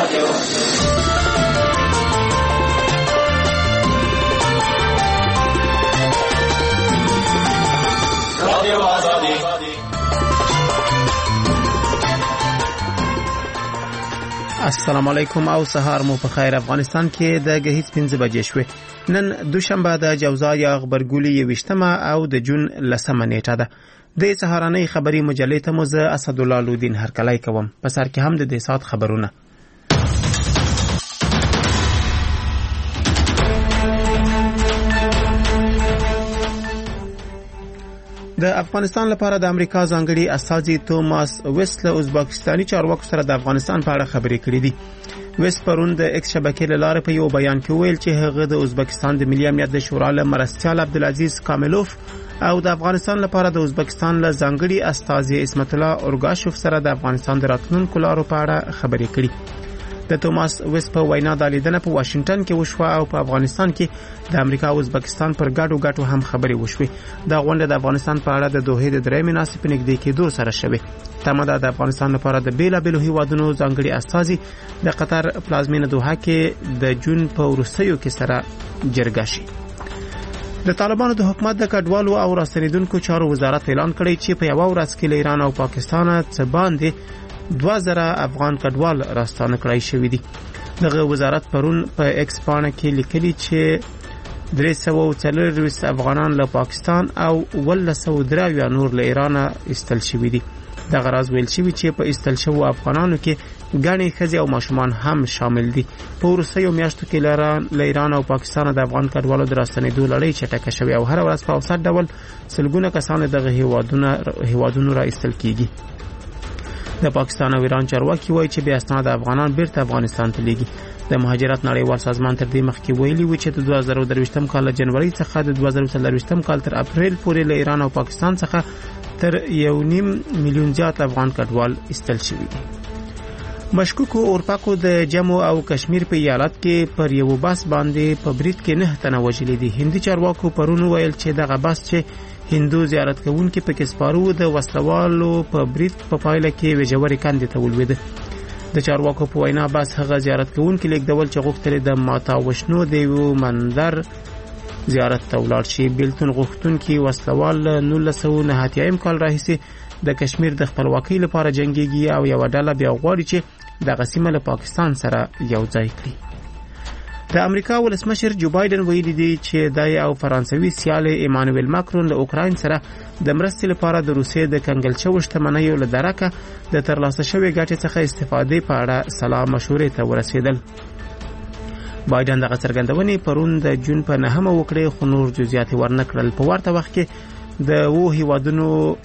السلام علیکم او سهار مو په خیر. افغانستان کې د غهیځ 5 بجې شوې. نن دوشنبه د جوزا یا خبرګولي 20 او د جون 10 نیټه ده. د سهارنۍ خبري مجلې ته مو زه اسد الله لودین هرکلی کوم. په سر کې هم د دې سات خبرونه. د افغانستان لپاره د امریکا ځانګړي استازي توماس ویست له ازبکستاني چارواکو سره د افغانستان په اړه خبرې کړې دي. ویست پرون د ایکس شبکې له لارې په یو بیان کې ویل چې هغه د ازبکستان د ملي امنیت د شورا له مرستیال عبدالعزیز کاملوف او د افغانستان لپاره د ازبکستان له ځانګړي استازي اسمت الله اورګاشوف سره د افغانستان د راتلونکو لارو په اړه خبرې کړې. د توماس ویست په وینا د لیدنه په واشنگټن کې وشوه او په افغانستان کې د امریکا او ازبکستان پر ګډو هم خبرې وشوې. دا غونډه د افغانستان په اړه د دوحې د درېمې ناستې په نږدې کېدو سره شوې. تمه ده د افغانستان لپاره د بیلابیلو هیوادونو ځانګړي استازي د قطر پلازمینه دوحه کې د جون په وروستیو کې سره جرګه شي. د طالبانو د حکومت د کډوالو او راستنیدونکو چارو وزارت اعلان کړی چې په یو ورځ کې له ایران او پاکستان څخه باندې 2000 افغان کډوال راستانه کړای شوی دي. دغه وزارت پرون په ایکس پاڼه کې لیکلي چې 340 افغانان له پاکستان او 113 نور له ایران استل شوی دي. دغه راز ویل شوی چې په استل شوو افغانانو کې ګڼې ښځې او ماشومان هم شامل دي. په وروستیو میاشتو کې له ایران او پاکستان د افغان کډوالو د راستنېدو لړۍ چټکه شوې او هر ورځ په اوسط ډول سلګونه کسان دغه هیوادونو را ایستل کیږي. د پاکستان او ایران چارواکي وایي چې بیا اسناد افغانان بیرته افغانستان ته لیږي. د مهاجرت نړیوال سازمان تر دې مخکې ویلي و چې د 2023 کال جنوري څخه د 2024 کال تر اپریل پورې له ایران او پاکستان څخه تر 1.5 میلیون زیات افغان کډوال استل شوي دي. مشکوکو اورپاکو د جمو او کشمیر په ایالت کې پر یو بس باندې په برید کې 9 تنه وژلي دي. هندي چارواکو پرون ویل چې دغه بس چې هندو زیارت کوونکي په کې سپارو د وسلوالو په برید په پایله کې وجوري کاندې ته ولوېده. د چارواکو په وینا بس هغه زیارت کوونکي لیکدول چې غوښتل د ماتا وشنو د یو منظر زیارت ته ولاړ شي. بیلتون غوښتونکي وسلوال 1990 کال راهیسې د کشمیر د خپلواکۍ لپاره جنگيږي او یو ډله بیا غواړي چې دغه سیمه له پاکستان سره یو ځای کړي. د امریکا ولسمشر جو بایدن ویلي دی چې د او فرانسوي سیال ایمانوئل ماکرون له اوکراین سره د مرستې لپاره د روسیې د کنګل شوو شتمنیو له درکه د ترلاسه شوې ګټې څخه استفادې په اړه سلا مشورې ته ورسېدل. بایدن دغه څرګندونې پرون د جون په 9 وکړې خو نور جزئیات ورنکړل. په ورته وخت کې د هیوادونو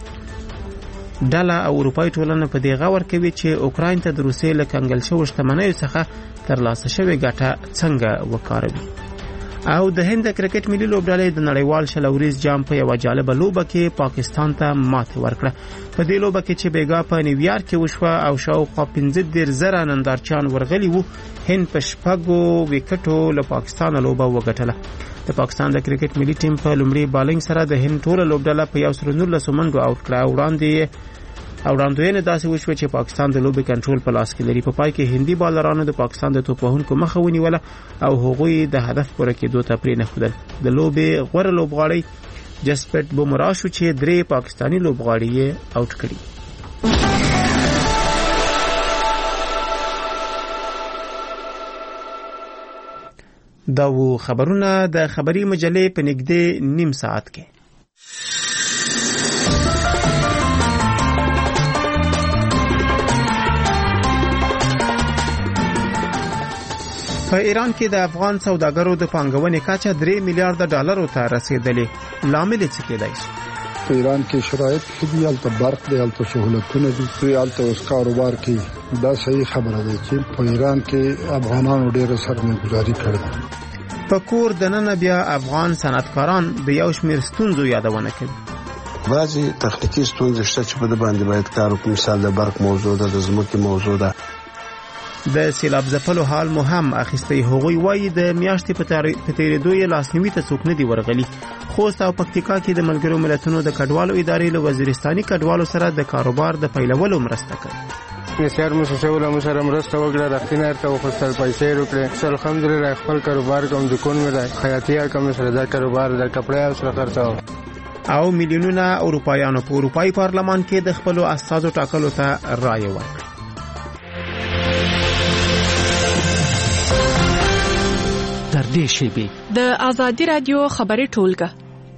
ډله او اروپای ټولنه په دې غور کوي چې اوکراین ته د روسیې له کنګل شوو شتمنیو څخه ترلاسه شوې ګټه څنګه وکاروي. او د هند کرکټ ملي لوبډلې د نړیوال شلوريز جام په یو جالبه لوبه کې پاکستان ته ماته ورکړه. په دې لوبه کې چې بیګا په نیویارک کې وشوه او شاوخوا 15,000 نندارچیان ورغلي وو، هند په 6 وکټو له پاکستان لوبه وګټله. د پاکستان د کرکټ ملي ټیم په لومړي بالینګ سره د هند ټوله لوبډله په 119 منډو آوټ کړه. وړاندوینه داسې وشوه چې پاکستان د لوبې کنټرول په لاس کې لري. په پای کې هندي بالرانو د پاکستان د توپوهونکو مخه ونیوله او هغوی د هدف پوره کېدو ته پرې نه ښودل. د لوبې غوره لوبغاړی جسپریت بومرا شو چې 3 پاکستانی لوبغاړي یې آوټ کړي. دا و خبرونه د خبري مجلې په نږدې نیم ساعت کې. په ایران کې د افغان سوداګرو د پانګونې کچه 3 میلیارډ ډالرو ته رسیدلې. لامل څه کېدای شي؟ په ایران کې شرایط خدي الته برق دی، الته سہولتونه دي، الته اوس کاروبار کې دا صحیح خبره ده چې په ایران کې افغانانو ډېر سرمایه‌ګذاري کړې. په کور دننه بیا افغان صنعتکاران د یو شمېر ستونزو یادونه کوي. بعضی تخنیکی ستونزې شته چې په دې باندې باید کار وکړو. مثال د برق موضوع ده، د ځمکې موضوع ده. د سیلاب ځپلو حال مهم اخیستی. هغوی وایي د میاشتې په تیریدو یې لاسنیوي ته څوک نه دی ورغلي. خوست او پکتیکا کې د ملګرو ملتونو د کډوالو ادارې له وزیرستاني کډوالو سره د کاروبار د پیلولو مرسته کوي. نسیار موسسه ولا مسره مرسته وکړه رختینه ارته وخصل پیسې وکړه الحمدلله خپل کاروبار کوم دکان مې ده خیاطي کوم سره دا کاروبار د کپڑے او سره خرڅاو او میلیونونه اروپایانو په اروپای پارلمان کې د خپل استازو ټاکلو ته رائے ورکړه. تر دې شیبې د ازادي رادیو خبري ټولګه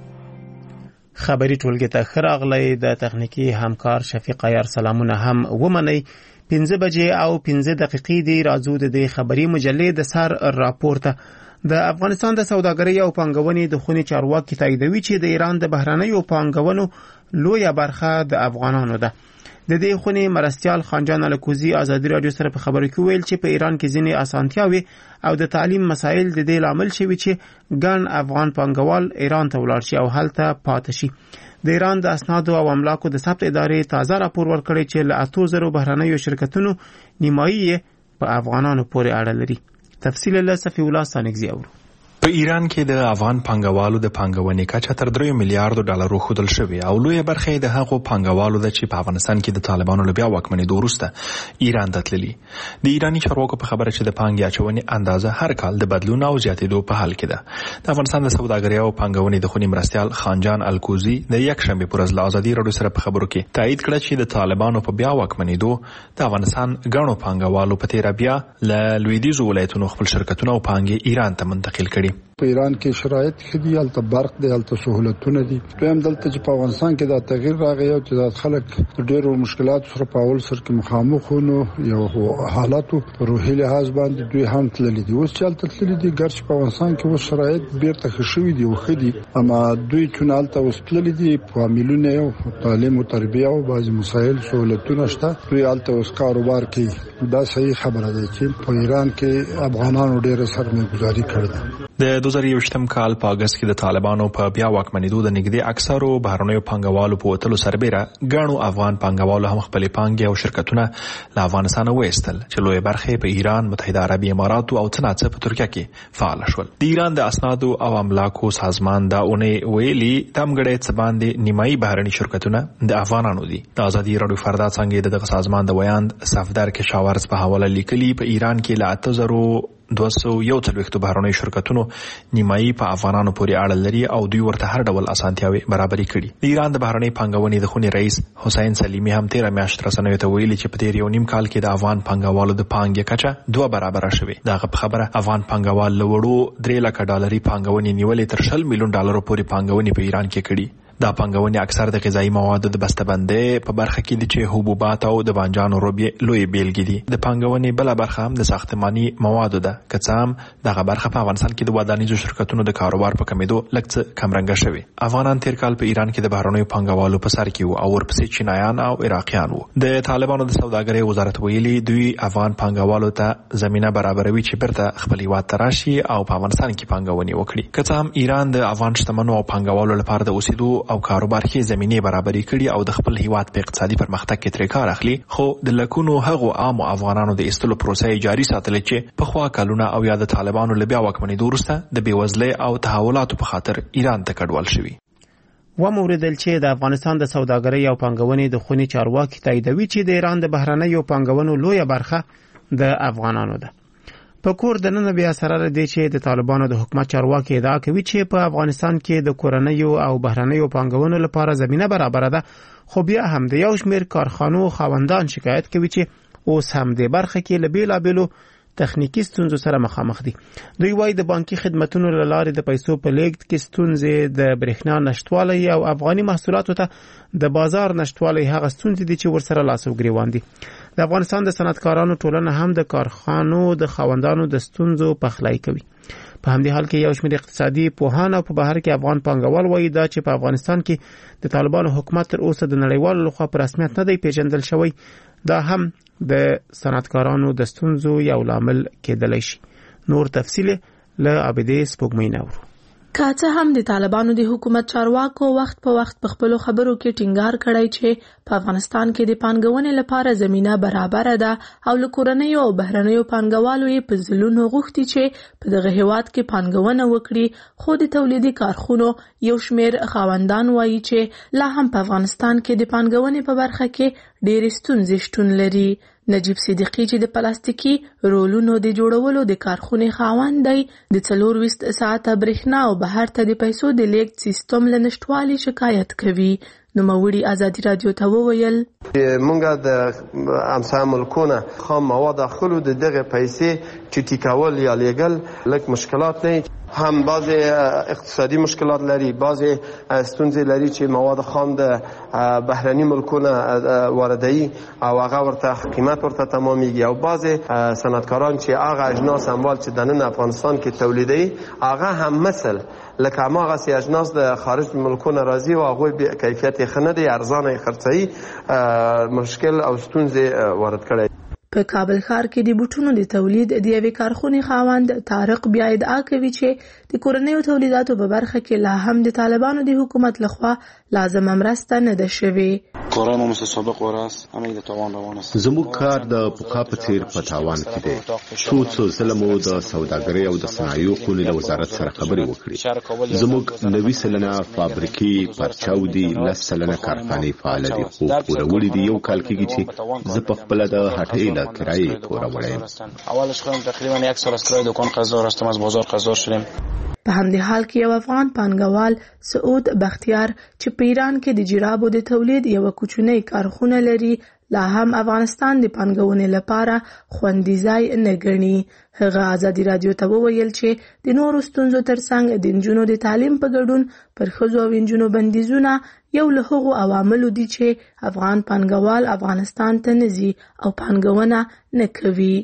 ته خراغلی د تخنیکی همکار شفیق عیار سلامونه هم ومني. 15 بجې او 15 دقیقې دی راځو د خبري مجلې د سر راپورته. د افغانستان د سوداګرۍ او پانګونې د خونې چارواکي تاییدوي چې د ایران د بهرنیو پانګونو لویه برخه د افغانانو ده. د دې خونې مرستیال خانجان الکوزی ازادي رادیو سره په خبرو کې ویل چې په ایران کې ځینې اسانتیاوي او د تعلیم مسایل د دې لامل شوي چې ګڼ افغان پانګوال ایران ته ولاړ شي او هلته پاتې شي. د ایران د اسنادو او املاکو د ثبت ادارې تازه راپور ورکړی چې له 8000 بهرنیو شرکتونو نیمایي په افغانانو پورې اړه لري. تفصیل له صفی الله سانګزی اورو. په ایران کې د افغان پانګوالو د پانګونې کچه تر 3 میلیارډ ډالر خودل شوی او لویه برخه د هغو پانګوالو د چې په افغانستان کې د طالبانو له بیا واکمنۍ وروسته ایران ته تللي. د ایرانی چارواکو په خبره چې د پانګې اچونې اندازه هر کال د بدلون او زیاتېدو په حال کې ده. د افغانستان د سوداګرۍ او پانګونې د خونې مرستیال خانجان الکوزی د یک شنبه پر ورځ له ازادي رادیو سره په خبرو کې تایید کړ چې د طالبانو په بیا واکمنېدو د افغانستان غنو پانګوالو په تیر بیا له لویدیځ ولایتونو خپل شرکتونه او پانګې ایران ته منتقل کړي. په ایران کې شرایط خدي الته برق دی الته سہولتونه دي. دویم دلته چې په افغانستان کې دا تغییر راغی او چې د خلک ډېرو مشکلات سره په اول سر کې مخامخ ونو یو حالاتو روحي لحاظ باندې دوی هم تللي دي. اوس چې الته تللي دي ګرځ په افغانستان کې اوس شرایط بیرته خښوي دي او خدي اما دوی چې الته اوس تللي دي په عاملونه او تعلیم او تربیه او بعضي مسایل سہولتونه شته. دوی الته اوس کاروبار کوي. دا صحیح خبره ده چې په ایران کې افغانانو ډېر سرمایه‌ګذاري کړې ده. د 2021 کال په اگست کې د طالبانو په بیا واکمنېدو د نږدې اکثرو بهرنیو پانګوالو په وتلو سربېره ګڼو افغان پانګوالو هم خپل پانګې او شرکتونه له افغانستان وایستل چې لوی برخه په ایران، متحده عربی امارات او څنګه په ترکیه کې فعال شول. د ایران د اسنادو او املاکو سازمان دا اونې ویلي تمګړې څه باندې نیمایي بهرني شرکتونه د افغانانو دي. د ازادي رادیو فردا څنګه دغه سازمان د ویاند صفدر کشاورز په حواله لیکلي په ایران کې له 8241 بهرنیو شرکتونو نیمایي په افغانانو پورې اړه لري او دوی ورته هر ډول اسانتیاوي برابرې کړي. د ایران د بهرنۍ پانګونې د خونې رئیس حسین سلیمی هم 13 میاشت رسنیو ته ویلي چې په تیر یو نیم کال کې د افغان پانګوالو د پانګې کچه 2 برابره شوې. دغه په خبره افغان پانګوال له وړو 3 لک ډالري پانګونې نیولې تر 20 میلیون ډالر پورې پانګونې په ایران کې کړي. دا پانګونې اکثر د غذایی موادو د بسته‌بندۍ په برخه کې دي چې حبوبات او د بانجانو روبي لوی بیلګې دي. د پانګونې بل برخه هم د ساختماني موادو ده. که څه هم دغه برخه په افغانستان کې د ودانیزو شرکتونو د کاروبار په کمیدو لږ څه کمرنګه شوی. افغانان تیر کال په ایران کې د بهرنیو پانګوالو په سر کې وو او ورپسې چینایان او عراقیان وو. د طالبانو د سوداګرۍ وزارت ویلي دوی افغان پانګوالو ته زمينه برابروي چې برته خپل هیواد ته راشي او په افغانستان کې پانګونې وکړي. که څه هم ایران د افغان شتمنو او پانګوالو لپاره د اوسېدو او کاروبار کې زمینه برابرۍ کړي او د خپل هیواد په اقتصادي پرمختګ کې ترې کار اخلي، خو د لکونو هغو عام افغانانو د ایستلو پروسه جاري ساتل چې په خوا کلونه او یا د طالبانو له بیا واکمنېدو وروسته د بیوزلۍ او تحولاتو په خاطر ایران ته کډوال شوي. وموردل چې د افغانستان د سوداګرۍ او پانګونې د خونې چارواکي تاییدوي چې د ایران د بهرنیو پانګونو لویه برخه د افغانانو ده. په کور د نن بیا سره د چې د طالبانو د حکومت چارواکي ادعا کوي چې په افغانستان کې د کورنیو او بهرنیو پانګونو لپاره زمينه برابر ده، خو بیا هم د یو شمېر کارخانو خاوندان شکایت کوي چې اوس هم د برخه کې له بیلابیلو تخنیکی ستونزو سره مخامخ دي. دوی وايي د بانکي خدماتو له لارې د پیسو په لیږد کې ستونزې د برېښنا نشټوالي او افغاني محصولاتو ته د بازار نشټوالي هغه ستونزې دي چې ورسره لاس او ګریوان دي. د افغانستان د صنعتکارانو ټولنه هم د کارخانو د خاوندانو د ستونزو پخلای کوي. په همدې حال کې یو شمېر اقتصادي پوهان او په بهر کې افغان پانګوال وایي دا چې په افغانستان کې د طالبانو حکومت تر اوسه د نړیوالو لخوا په رسمیت نه دی پیژندل شوی. دا هم د صنعتکارانو د ستونزو یو لامل کېدلی شي. نور تفصیل له عابدې سپوږمۍ نورو. که څه هم د طالبانو د حکومت چارواکو وخت په وخت په خپلو خبرو کې ټینګار کړی چې په افغانستان کې د پانګونې لپاره زمینه برابر ده او له کورنیو او بهرنیو پانګوالو یې په ځلونو غوښتي چې په دغه هیواد کې پانګونه وکړي، خو د تولیدي کارخونو یو شمېر خاوندان وایي چې لا هم په افغانستان کې د پانګونې په برخه کې ډېرې ستونزې شتون لري. نجیب صدیقی چې د پلاستیکي رولونو د جوړولو د کارخونې خاوند دی د 24 ساعته برېښنا او بهر ته د پیسو د لیږد سیستم له نشټوالي شکایت کوي. نوموړي ازادي رادیو ته وویل مونږ د همسایه ملکونه خام مواد اخلو د دغه پیسې چټي کول یا لیږل لږ مشکلات نه هم بعض اقتصادي مشکلات لري، بعض ستونزې لري چې مواد خام د بهرني ملکونه واردوي او هغه ورته قیمت ورته تمامیږي او بعض صنعتکاران چې هغه اجناس اموال چې د نن افغانستان کې تولیدوي هغه هم مثل لکه هماغه سي اجناس د خارج ملکونه راځي او هغوی کیفیت یې ښه نه دی، ارزانه خرڅوي، مشکل او ستونزې وارد کړی. په کابل ښار کې د بوټونو د تولید د یوې کارخونې خاوند طارق بیا ادعا کوي چې د کورنیو تولیداتو په برخه کې لا هم د طالبانو د حکومت لخوا لازمه مرسته نه ده شوې. کارای ما مثل سابق وراست همه د توان روان است. زموږ کار د پخوا په څیر په تاوان کې دی. څو ځله مو د سوداګرۍ او د صنایعو قونې له وزارت سره خبرې وکړې. زموږ 90 سلنه فابریکې پرچاو دي، 10 سلنه کارخانې فعال دي، خو پوروړي دي یو کال کېږي چې زه په خپل د هټۍ له کرایې پوروړی یم. اولش خودم تقریبا 1 سال از کرایه دکان قزار هستم، از بازار قزار شدیم. په همدې حال کې یو افغان پانګوال سعود بختیار چې په ایران کې د جرابو د تولید یو کوچنی کارخونه لري لا هم افغانستان د پانګونې لپاره خوندي ځای نه ګڼي. هغه ازادي رادیو ته وویل چې د نورو ستونزو ترڅنګ د نجونو د تعلیم په ګډون پر ښځو او نجونو بندیزونه یو له هغو عواملو دي چې افغان پانګوال افغانستان ته نه ځي او پانګونه نه کوي.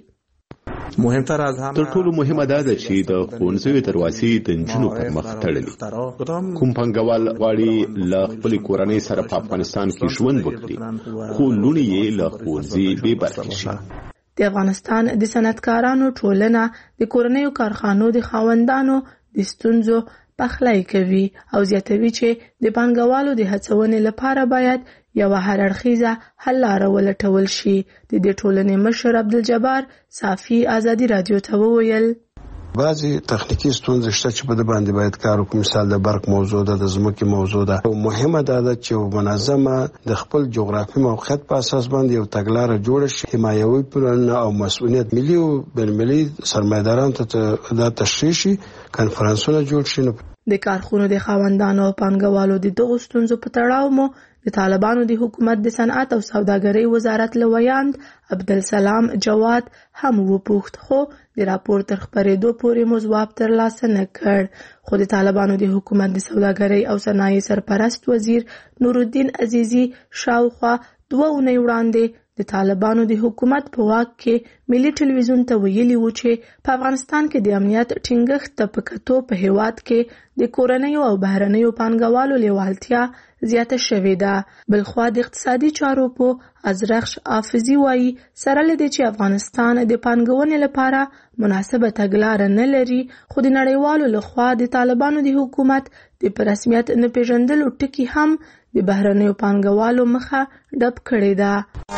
تر ټولو مهمه دا ده چې د ښوونځیو دروازې د نجونو پر مخ تړلي. کوم پانګوال غواړي له خپلې کورنۍ سره په افغانستان کې ژوند وکړي خو لوڼې یې له ښوونځي بې برخې شي. د افغانستان د صنعتکارانو ټولنه د کورنیو کارخانو د خاوندانو د ستونزو پخلی کوي او زیاتوي چې د پانګوالو د هڅونې لپاره باید یوه هرړخیزه حل لاره ولټول شي. د دې ټولنې مشر عبدالجبار صافي ازادي رادیو ته وویل بعضی تخنیکی ستونزې شته چې په دې باندې باید کار وکړو. مثال د برق موضوع ده، د ځمکې موضوع ده. او مهمه ده چې منظمه د خپل جغرافي موقعیت په اساس باندې یو تګلاره جوړه شي، حمایوي پلانونه او مسؤلیت ملي او بین‌المللي سرمایه‌دارانو ته دا تشریح شي، کنفرانسونه جوړ شي. د کارخونو د خاوندانو او پانګوالو د دغو ستونزو په تړاو مو د طالبانو د حکومت د صنعت او سوداګرۍ وزارت له ویاند عبدالسلام جواد هم وپوښت، خو د راپور تر خپرېدو پورې مو ځواب ترلاسه نه کړ. خو د طالبانو د حکومت د سوداګرۍ او صنایع سرپرست وزیر نورالدین عزیزي شاوخوا 2 اونۍ وړاندې د طالبانو د حکومت په واک کې ملي ټلویزیون ته ویلي و چې په افغانستان کې د امنیت ټینګښت ته په کتو په هیواد کې د کورنیو او بهرنیو پانګوالو لیوالتیا زیاته شوې ده. بلخوا د اقتصادي چارو په ازرخش حافظي وایي سره له دې چې افغانستان د پانګونې لپاره مناسبه تګلاره نه لري، خو د نړیوالو لخوا د طالبانو د حکومت د په رسمیت نه پیژندلو ټکي هم د بهرنیو پانګوالو مخه ډب کړې ده.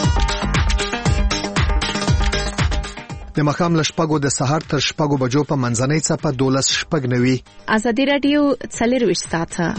د ماښام له 6 د سهار تر 6 بجو په منځنۍ څپه 12:09. ازادي رادیو 24 ساعته.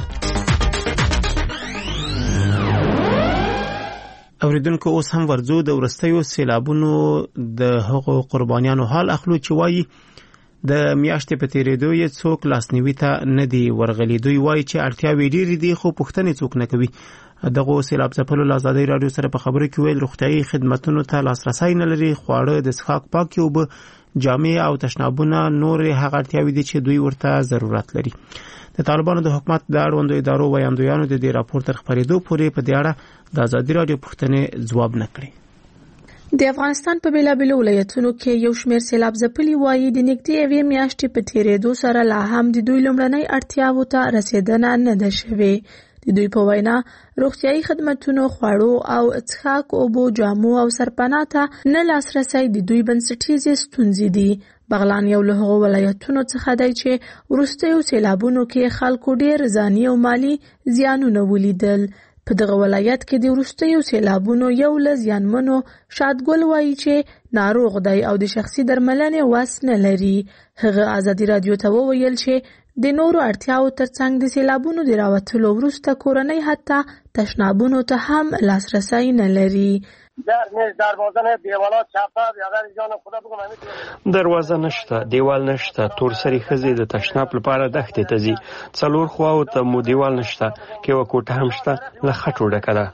اوریدونکو اوس هم ورځو د ورستیو سیلابونو د هغو قربانیانو حال اخلو چې وایي د میاشتې په تیریدو یې څوک لاسنیوي ته نه دی ورغلي. دوی وایي چې اړتیاوې ډېرې دي خو پوښتنې څوک نه کوي. دغه سیلاب ځپلو له ازادي رادیو سره په خبرو کې ویل روغتیايي خدماتو ته لاسرسی نه لري، خواړه د څښاک پاکې اوبه، جامې او تشنابونه نور هغه اړتیاوې دي چې دوی ورته ضرورت لري. د طالبانو د حکومت د اړوندو ادارو ویاندویانو د دې راپور تر خپرېدو پورې په دې اړه د ازادي رادیو پوښتنې ځواب نه کړي. د افغانستان په بیلابیلو ولایتونو کې یو شمېر سیلاب ځپلي وایي د نږدې یوې میاشتې په تیریدو سره لا هم د دوی لومړنۍ اړتیاوو ته رسیدنه نه ده شوې. د دوی په وینا روغتیايي خدماتو، خواړو او څښاک اوبو، جامو او سرپناه ته نه لاسرسی د دوی بنسټیزې ستونزې دي. بغلان یو له هغو ولایتونو څخه دی چې وروستیو سیلابونو کې خلکو ډېر ځاني او مالي زیانونه ولیدل. په دغه ولایت کې د وروستیو سیلابونو یو له زیانمنو شادګل وایي چې ناروغ دی او د شخصي درملنې وس نه لري. هغه ازادي رادیو ته وویل چې د نورو اړتیاو ترڅنګ د سیلابونو د راوتلو وروسته کورنۍ حتی تشنابونو ته هم لاسرسی نه لري. دروازه نشته، دیوال نشته، تورسري ښځې د تشناب لپاره دښتې ته ځي. 4 خواو ته مو دیوال نشته، که یوه کوټه هم شته له خټو ډکه ده.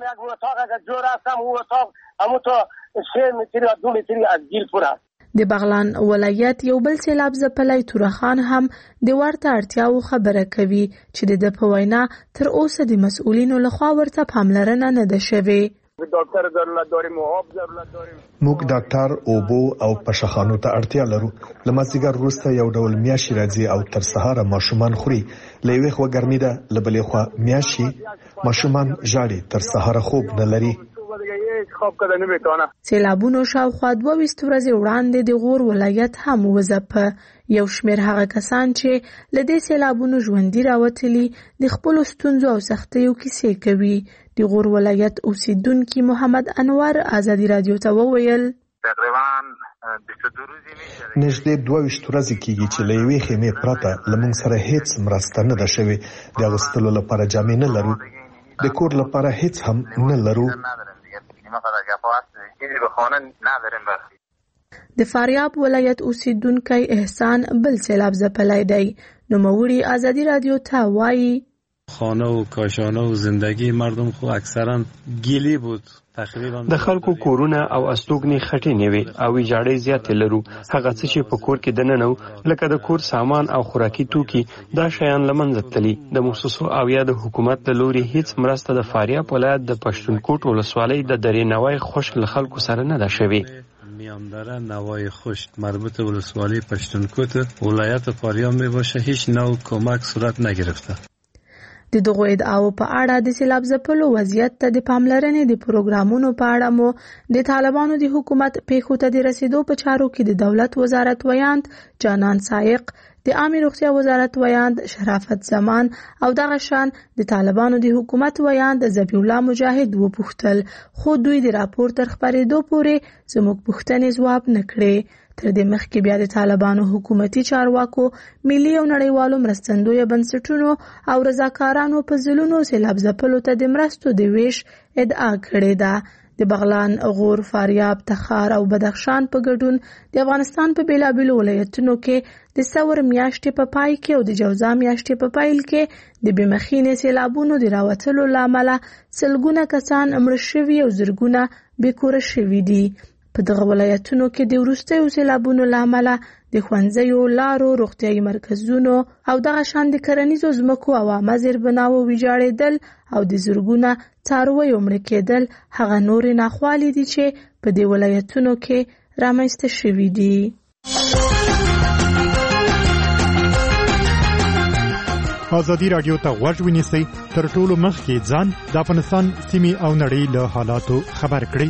د بغلان ولایت یو بل سیلاب ځپلی تورخان هم د ورته اړتیاو خبره کوي چې د په وینا تر اوسه د مسؤلینو لخوا ورته پاملرنه نه ده شوې. موږ ډاکټر اوبو او پشخانو ته اړتیا لرو. لمازیګر وروسته یو ډول میاشي راځي او تر سهار ماشومان خوري. لوي خو ګرمي ده، لبلې خو میاشي ماشومان ژاړي، تر سهار خوب نه لري. سیلابونو شاوخوا 22 ورځې وړاندې د غور ولایت هم وځپه. یو شمېر هغه کسان چې له دې سیلابونو ژوندي راوتلي د خپلو ستونزو او سختیو کیسې کوي. د غور ولایت اوسیدونکي محمد انور ازادي رادیو ته وویل نږدې 22 ورځې کېږي چې له یوې خیمې پرته له موږ سره هیڅ مرسته نه ده شوې. د اغوستلو لپاره جامې نه لرو، د کور لپاره هیڅ هم نه لرو. د فاریاب ولایت اوسیدونکی احسان بل سیلاب ځپلی دی. نوموړي ازادي رادیو ته وایي خانه و کاشانه و زندگی مردم خو اکثرا گیلی بود. د خلکو کورونه او استوګنې خټینې وي او ویجاړۍ زیاتې لرو. هغه څه چې په کور کې دننه و لکه د کور سامان او خوراکي توکي دا شیان له منځه تللي. د مؤسسو او یا د حکومت له لوري هیڅ مرسته د فاریاب ولایت د پښتونکوټ ولسوالۍ د درې نوای خشک له خلکو سره نه ده شوې. میاندره نوای خشک مربوط ولسوالی پښتونکوټ ولایت فاریاب می باشه هیچ نوع کمک صورت نگرفته. د دغو ادعاو په اړه د سیلاب ځپلو وضعیت ته د پاملرنې د پروګرامونو په اړه مو د طالبانو د حکومت پیښو ته د رسیدو په چارو کې د دولت وزارت ویاند جانان سائق، د عامه روغتیا وزارت ویاند شرافت زمان او دغه شان د طالبانو د حکومت ویاند ذبیح الله مجاهد وپوښتل، خو دوی د راپور تر خپرېدو پورې زموږ پوښتنې ځواب نه کړې. تر دې مخکې بیا د طالبانو حکومتي چارواکو، ملي او نړیوالو مرستندویه بنسټونو او رضاکارانو په ځلونو سیلاب ځپلو ته د مرستو د ویش ادعا کړې ده. د بغلان، غور، فاریاب، تخار او بدخشان په ګډون د افغانستان په بیلابیلو ولایتونو کې د ثور میاشتې په پای کې او د جوزا میاشتې په پیل کې د بېمخینې سیلابونو د راوتلو له امله سلګونه کسان مړه شوي او زرګونه بېکوره شوي دي. په دغه ولایتونو کې د وروستیو سیلابونو له امله د ښوونځیو، لارو، روغتیایي مرکزونو او دغه شان د کرنیزو ځمکو او عامه زیربناوو ویجاړېدل او د زرګونه څارویو مړه کېدل هغه نورې ناخوالې دي چې په دې ولایتونو کې رامنځته شوي دي. ازادي رادیو ته غوږ ونیسئ، تر ټولو مخکې ځان د افغانستان سیمې او نړۍ له حالاتو خبر کړئ.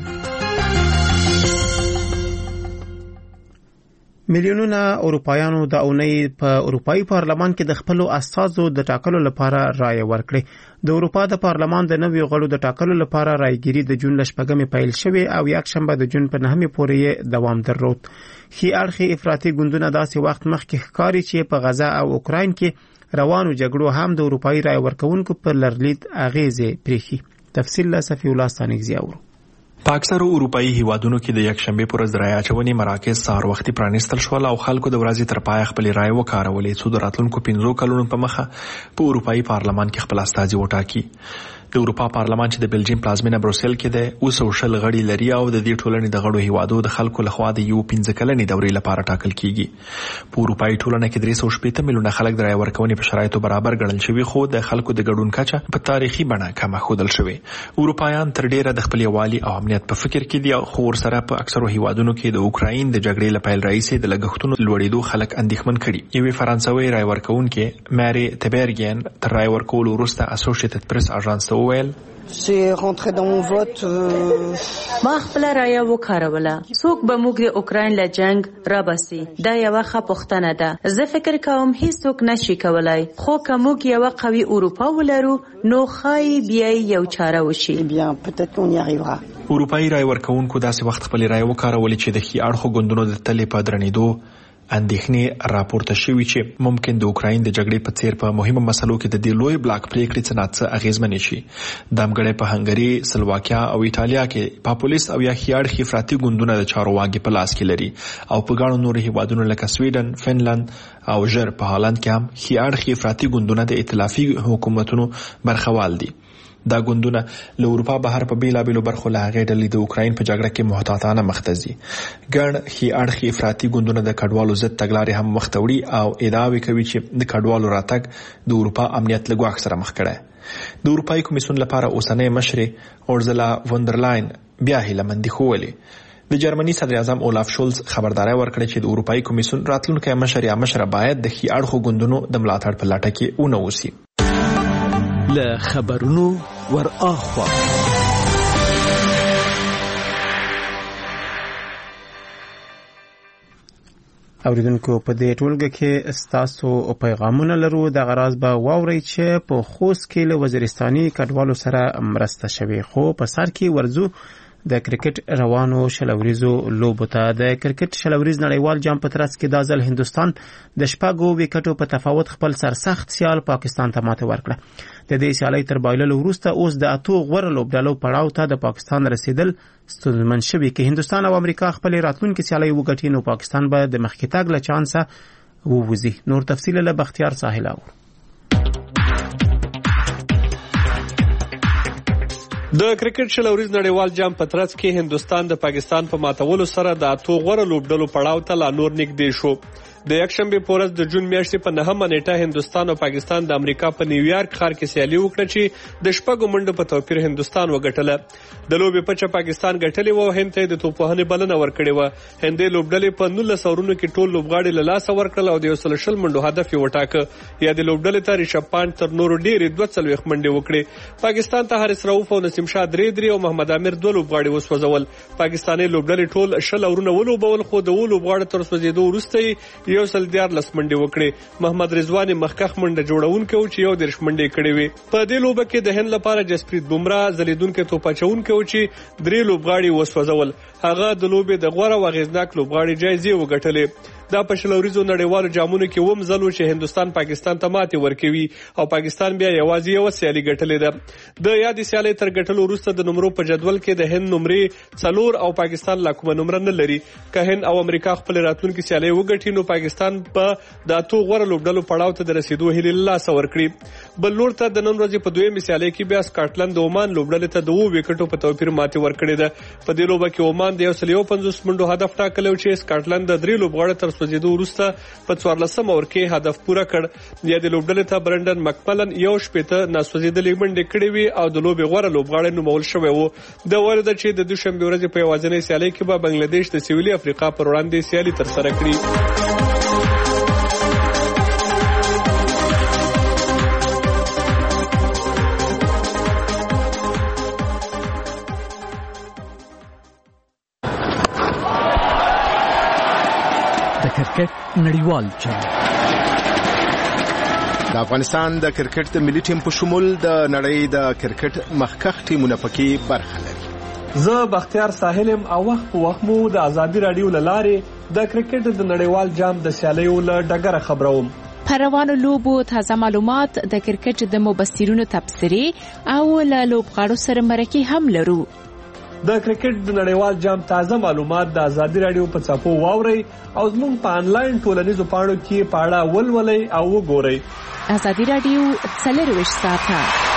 میلیونونه اروپایانو د اونۍ په اروپایي پارلمان کې د خپلو استازو د ټاکلو لپاره رایه ورکړې. د اروپا د پارلمان د نویو غړو د ټاکلو لپاره رایګیري د جون له 8 پیل شوې او یکشنبه د جون په 9 پورې دوام درلود. ښي اړخي افراطي ګوندونه داسې وخت مخکې ښکاري چې په غزا او اوکراین کې روانو جګړو هم د اروپایي رایه ورکوونکو پر لرلید اغیزې پرېښي. تفصیل له صفی الله ستانکزی اورو. په اکثرو اروپایي هیوادونو کې د یکشنبه پر ورځ د رایه اچونې مراکز سهار وختي پرانیستل شول او خلکو د ورځې تر پایه خپل رایه وکارولې څو د راتلونکو 15 کلونو په مخه په اروپایي پارلمان کې خپل استازي وټاکي. د اروپا پارلمان چې د بلجیم پلازمینه بروسل کې ده اوس وشل غړي لري او د دې ټولنې د غړو هیوادو د خلکو لخوا د یو 15 کلنې دورې لپاره ټاکل کیږي. په اروپایي ټولنه کې 380 میلیونه خلک د رایه ورکونې په شرایطو برابر ګڼل شوي، خو د خلکو د ګډون کچه په تاریخي بڼه کمه ښودل شوې. اروپایان تر ډیره د خپل یووالي او امنیت په فکر کې دي، خو ورسره په اکثرو هیوادونو کې د اوکراین د جګړې له پیل راهیسې د لګښتونو لوړېدو خلک اندېښمن کړي. یوې فرانسوي رایه ورکوونکې ماري تبرګین تر رایه ورکولو وروسته اسوسییټډ پریس اژانس ته وویل ما خپل رایه وکاروله. څوک به موږ د اوکراین له جنگ راباسي؟ دا یوه ښه پوښتنه ده. زه فکر کوم هیڅوک نشي کولای، خو که موږ یوه قوي اروپا ولرو نو ښایي بیا یو چاره وشي. اروپایي رایه ورکوونکو داسې وخت خپل رایه وکارولې چې د ښي اړخو ګوندونو د تلې په درنېدو اندېښنې راپورته شوي چې ممکن د اوکراین د جګړې په څیر په مهمه مسلو کې د دې لوی بلاک پریکړې څه ناڅه اغیزمنې شي. دا مګړی په هنګري، سلواکیا او ایټالیا کې پاپولیست او یا خیاړخي افراطي ګوندونه د چارواکي په لاس کې لري او په ګڼو نورو هیوادونو لکه سویډن، فنلند او ژر په هالند کې هم خیاړخي افراطي ګوندونه د ائتلافي حکومتونو برخوال دي. دا ګوندونه له اروپا بهر په بیلابیلو برخو له هغې ډلې د اوکراین په جګړه کې محتاطانه مخ ته ځي. ګڼ ښي اړخي افراطي ګوندونه د کډوالو ضد تګلارې هم مخ ته وړي او ادعاوې کوي چې د کډوالو راتګ د اروپا امنیت له ګواښ سره مخ کړی. د اروپایي کمیسیون لپاره اوسنۍ مشرې اورزلا وندرلاین بیا هیلهمندي ښوولې. د جرمني صدر اعظم اولاف شولز خبرداری ورکړه چې د اروپایي کمیسیون راتلونکی مشر یا مشره باید د ښي اړخو ګوندونو د ملاتړ په لټه کې ونه اوسي. له خبرونو ور اخوا اوریدونکو په دې ټولګه کې ستاسو پیغامونه لرو. د غراض به واوري چې په خوست کې له وزیرستاني کډوالو سره مرسته شوي، خو په سر کې ورزو د کرکټ روانو شلوریزو لوبو ته. د کرکټ شلوریز نړیوال جام په ترڅ کې د ځل هندستان د 6 وکټو په تفاوت خپل سرسخت سیال پاکستان ته ماته ورکړه. د دې سیالۍ تر بایللو وروسته اوس د 8 غوره لوبډالو پړاو ته د پاکستان رسیدل ستونزمن شوي. کې هندستان او امریکا خپل راتلونکي سیالۍ وګټي نو پاکستان به د مخکې تګ له چانسه ووځي. نور تفصیل له بختیار ساحل اور. د کرکټ شلوریز نړیوال جام په ترڅ کې هندستان د پاکستان په ماتولو سره د 8 غوره لوبډلو پړاو ته لا نور نږدې شو. د یکشنبه په ورځ د جون میاشتې په 9مه نیټه هندستان او پاکستان د امریکا په نیویارک ښار کې سیالي وکړه چې د 6 منډو په توپیر هندستان وګټله. د لوبې په چا پاکستان ګټلې و، هند ته د توپوهنې بلنه ورکړې و. هندې لوبډلې په 19 اورونو کې ټول لوبغاړي له لاسه ورکړل او د 120 منډو هدف یې وټاکه. یا د لوبډلې ته ریشب پانت تر نورو ډېرې 42 منډې وکړې. پاکستان ته حارث رؤوف او نسیم شاه 3 او محمد عامر 2 لوبغاړي وسوځول. پاکستاني لوبډلې ټول 20 اورونه ولوبول، خو د لوبغاړو تر سوځېدو وروسته یو سل 14 منډې وکړې. محمد رضوان مخکخ منډه جوړونکی و چې 11 منډې کړې وې. په دې لوبه کې د هند لپاره جسپریت بومرا ځلیدونکي توپ اچونکی و چې 3 لوبغاړي وسوځول. هغه د لوبې د غوره او اغیزناک لوبغاړي جایزې وګټلې. دا په شلوریزو نړیوالو جامونو کې وم ځل چې هندستان پاکستان ته ماتې ورکوي او پاکستان بیا یوازې یو سیالي ګټلې ده. د یادې سیالۍ تر ګټلو وروسته د نمرو په جدول کې د هند نمرې 4 او پاکستان لا کومه نمره نه لري. که هند او امریکا خپل راتلونکي سیالۍ وګټي نو پاکستان په د 8 غوره لوبډلو پړاو ته د رسیدو هیله لاسه ورکړي. بل لور ته د نن ورځې په دویمه سیالۍ کې بیا سکاټلند د عمان لوبډلې ته 2 وکټو په توپیر ماتې ورکړې ده. په دې لوبه کې عمان د 150 منډو هدف ټاکلی و چې سکاټلند د 3 لوبغاړو تر سوځېدو وروسته په 14 اور کې هدف پوره کړ. یا د لوبډلې ته برندن مکملن 1 ناسوځېدلې منډې کړې وي او د لوبې غوره لوبغاړی نومول شوی و. د وارد چې د دوشنبه ورځې په یوازینۍ سیالۍ کې به بنگلاديش د سویلي افریقا پر وړاندې سیالي تر سره کړي. کرکټ نړیوال جام د افغانستان د کرکټ د ملي ټیم په شمول د نړۍ د کرکټ مخکخ ټیمونه پکې برخه لري. زه بختیار ساحلم او وخت په وخت مو د ازادي رادیو لارې د کرکټ د نړیوال جام د سیالیو له ډګره خبروم. پر روانو لوبو تازه معلومات، د کرکټ د مبصرینو تبصرې او له لوبغاړو سره مرکې هم لرو. د کرکټ د نړیوال جام تازه معلومات د ازادي رادیو په څپو واورئ او زموږ په انلاین ټولنیزو پاڼو کې پاړه ولولئ او وګورئ. ازادي رادیو 24 ساعته.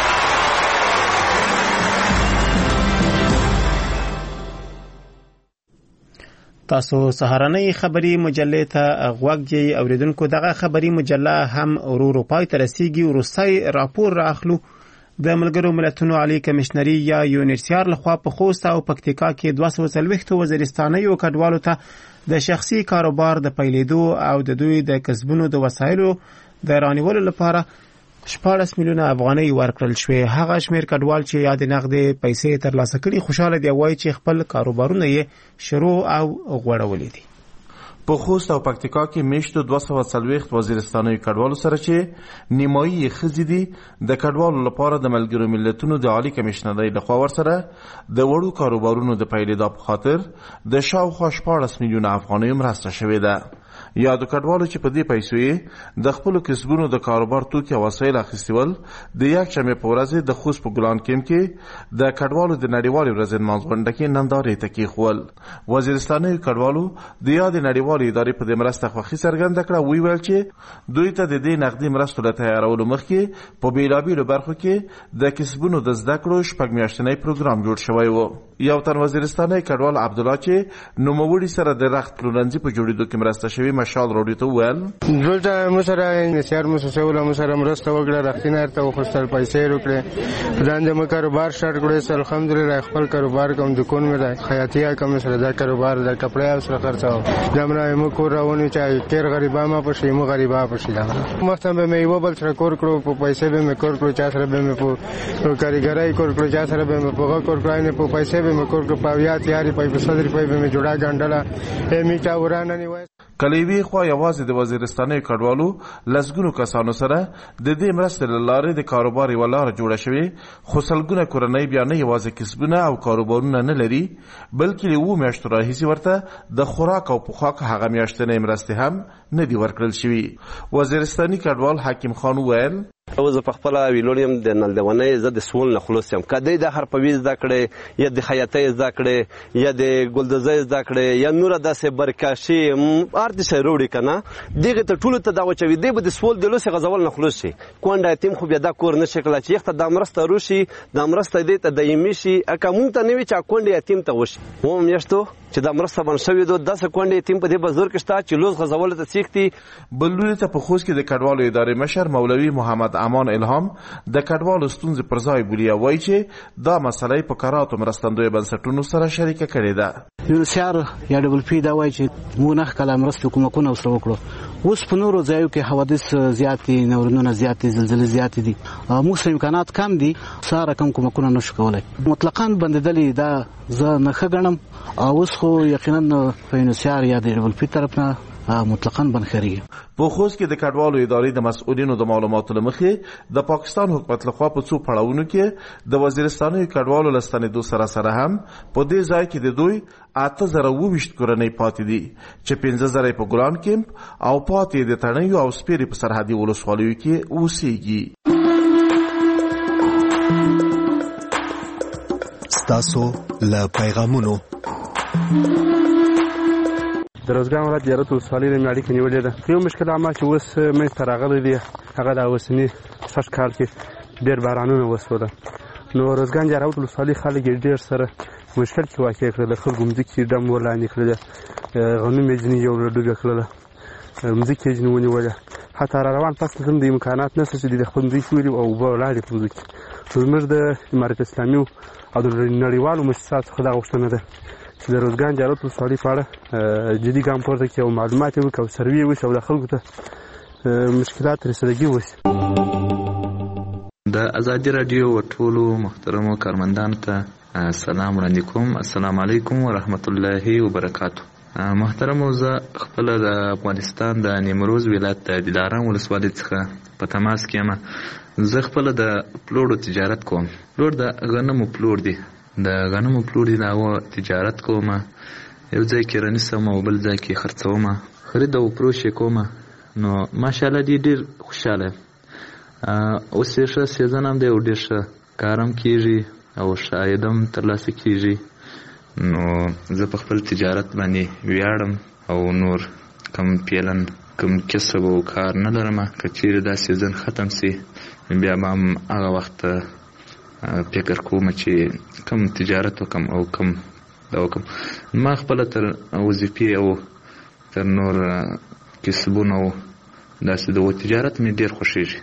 تاسو سهارنۍ خبری مجلې ته غوږ یې اوریدونکو. دغه خبری مجله هم ورو پای ته رسیږي. وروستی راپور راخلو د ملګرو ملتونو عالی کمشنري یا یونیسیار لخوا په خوست او پکتیکا کې 240 وزیرستانیو کډوالو ته د شخصي کاروبار د پیلېدو او د دوی د کسبونو د وسایلو د رانیولو لپاره 14 میلیونه افغانۍ ورکړل شوې. هغه شمیر کډوال چې یاد نغدې پیسې ترلاسه کړي خوشاله دی، وایي چې خپل کاروبارونه یې شروع او غوړولي دي. په خوست او پکتیکا کې میشتو 240 وزیرستاني کډوالو سره چې نیمایي ښځې دي د کډوالو لپاره د ملګرو ملتونو د عالی کمشنرۍ لخوا ورسره د وړو کاروبارونو د پیلېدا په خاطر د شاوخوا 14 میلیونه افغانۍ مرسته شوې ده. یا د کډوالو چې په دې پیسو یې د خپلو کسبونو د کاروبار توکي او وسایل اخیستي ول د یکشنبې په ورځ د خوست په ګلان کیمپ کې د کډوالو د نړیوالې ورځې نمانځ غونډه کې نندارې ته کېښول. وزیرستاني کډوالو د یادې نړیوالې ادارې په دې مرسته خوښي څرګنده کړه. ویل چې دوی ته د دې نقدي مرستو له تیارولو مخکې په بېلابېلو برخو کې د کسبونو د زده کړو 6 میاشتنی پروګرام جوړ شوی و. یو تن وزیرستاني کډوال عبدالله چې نوموړي سره د رخت پلورنځي په جوړېدو کې مرسته شوې مشال راډیو ته وویل دلته موږ سره نسیار موسسه ولا موږ سره مرسته وکړه رختینه ارته وخصل پیسې وکړه ځان د کاروبار شروع کړو. الحمدلله خپل کاروبار کوم دکان مې ده خیاطیه کوم سره دا کاروبار د کپڑے او سره خرڅاو جمره مو کور راونی چې کیر غریبا ما پښې مو غریبا پښې دا مختم به مې یو بل سره کور کړو په پیسې به مې کور کړو چا سره به مې په کاریګرای کور کړو چا سره به مې په کور کړای نه په پیسې به مې کور کړو پاویا تیاری په صدر په به مې جوړا ګنډلا میټا ورانه نیوي. کلیوی خو یوازې د وزیرستاني کډوالو لسګونو کسانو سره د دې مرستې له لارې د کاروبار یوه لاره جوړه شوې خو سلګونه کورنۍ بیا نه یوازې کسبونه او کاروبارونه نه لري بلکې له 7 میاشتو راهیسې ورته د خوراک او پوښاک هغه میاشتنۍ مرستې هم نه دي ورکړل شوي. وزیرستاني کډوال حکیم خان وویل زه په خپله ویلونیم د نلدونۍ زه د سول نه خلوص یم که دی د حرفوي زده کړې یا د خیاطۍ زده کړې یا د ګلدوزۍ زده کړې یا نوره داسې برکاشي هر څه وروړي که نه دغې ته ټولو ته دا وچوي دی به د سول د لوسې غځول نه خلوص شي. کونډه یتیم خو بیا دا کور نه شي کړلی چې یخته دا مرسته روشي دا مرسته دی ته دایمي شي که مونږ ته نه وي چې کونډه یتیم ته وشي 7 میاشتو چې دا مرسته بند شوې ده داسې کونډې یتیم په دې بازار کې شته چې لوز غځولو ته سیخ دي. بل لوري ته په خوست کې د کډوالو ادارې مشر مولوي محمد امان الهام د کډوالو ستونزې پر ځای بولي او وایي چې دا مسله په کراتو مرستندویو بنسټونو سره شریکه کړې ده. یونسیار یا ډبل پی دا وایي چې موږ نه کله مرستې کومکونه ورسره وکړو. اوس په نورو ځایو کې حوادث زیات دي نورونونه زیات دي زلزلې زیات دي موږ سره امکانات کم دي سره کم کومکونه نشو کولای مطلقاً بندیدلې دا زه نه ښه ګڼم. اوس خو یقینا په یونسیار یا د ډبل پی طرف نه مطلقاً بنخري. په خوست کې د کډوالو ادارې د مسؤلینو د معلوماتو له مخې د پاکستان حکومت لخوا په څو پړاوونو کې د وزیرستاني کډوالو له ستنېدو سره هم په دې ځای کې د دوی 8022 کورنۍ پاتې دي چې 15000 په ګلان کیمپ او پاتې د تڼیو او سپیرې په سرحدي ولسوالیو کې اوسېږي. ستاسو له پیغامونو د روزګان ولایت زیارت ولسوالۍ د اړیکې نیولې ده. یو مشکل عامه چې اوس منځته راغلی دی هغه د اوسني سږ کال کې ډېر بارانونه وسوله نو روزګان زیارت ولسوالۍ خلک یې ډېر سره مشکل کې واقع کړل. د خلکو مځکې ډم ورلاندې کړله غنم یې ځینې یو ډوبې کړله مځکې یې ځینې ونیوله حتی را روان فصل هم د امکانات نشته چې د خپل مځکې ولري او اوبه ولاړې په مځکې. زموږ د امارت اسلامي او د نړیوالو مؤسساتو څخه دا غوښتنه ده چې د روزګان زیارت ولسوالۍ په اړه جدي ګام پورته کړي او معلومات یې وکړي او سروې یې وشي او د خلکو ته مشکلات رسیدګي وشي. د ازادي راډیو ټولو محترمو کارمندانو ته سلام وړاندې کوم. السلام علیکم ورحمت الله وبرکاتو. محترمو زه خپله د افغانستان د نیمروز ولایت د دلارام ولسوالۍ څخه په تماس کې یم. زه خپله د پلوړو تجارت کوم. پلوړ د غنمو پلوړ دی د غنمو پلوړ دی د تجارت کوم. یو ځای کې رانیسم او بل ځای کې خرڅوم خرید او فروش یې کوم. نو ماشاءالله دی ډېر خوشحاله اوس یې ښه سیزن هم دی او ډېر ښه کار هم کېږي او ښه عاید هم ترلاسه کېږي. نو زه په خپل تجارت باندې ویاړم او نور کم پیلن کم کسب او کار نه لرم. که چیرې دا سیزن ختم سي بیا به هم هغه وخت فکر کوم چې کم تجارت وکم او کم دا وکم. ما خپله تر وظیفې او تر نور کسبونو داسې د تجارت مې ډېر خوښېږي.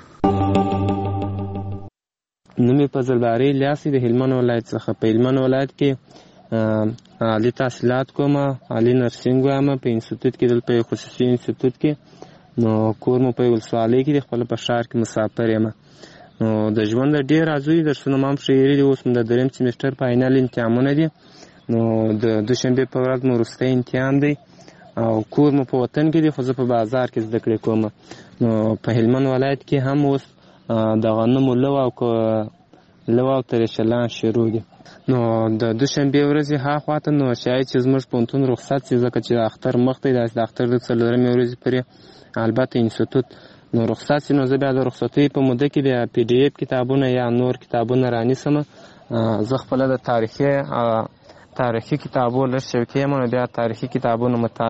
نوم یې فضل باري الیاس د هلمند ولایت څخه. په هلمند ولایت کې عالی تحصیلات کوم. عالی نرسنګ وایم په انسټیټیوټ کې دلته یو خصوصي انسټیټیوټ کې. نو کور مو په ولسوالۍ کې د خپل په ښار کې مسافر یم. نو د ژوند ډېر ارزوي درسونه ما هم ښه دي. اوس د دریم سیمسټر فاینل امتحانونه دي. نو د دوشنبې په ورځ مو وروستی امتحان دی او کور مو په وطن کې دی خو زه په بازار کې زده کړې کوم. نو په هلمند ولایت کې هم اوس د غنمو لو او ترشلان شروع دي. نو د دوشنبه ورځې هاخواته نو شاید چې زموږ پوهنتون رخصت شي ځکه چې د اختر مخ دی د اختر د 4 ورځې پورې البته انسټیټوت نو رخصت شي نو زه بیا د رخصتۍ په موده کې بیا پی ډي اف کتابونه یا نور کتابونه رانیسم. زه خپله د تاریخي کتابو لږ شوقي یم نو بیا تاریخي کتابونو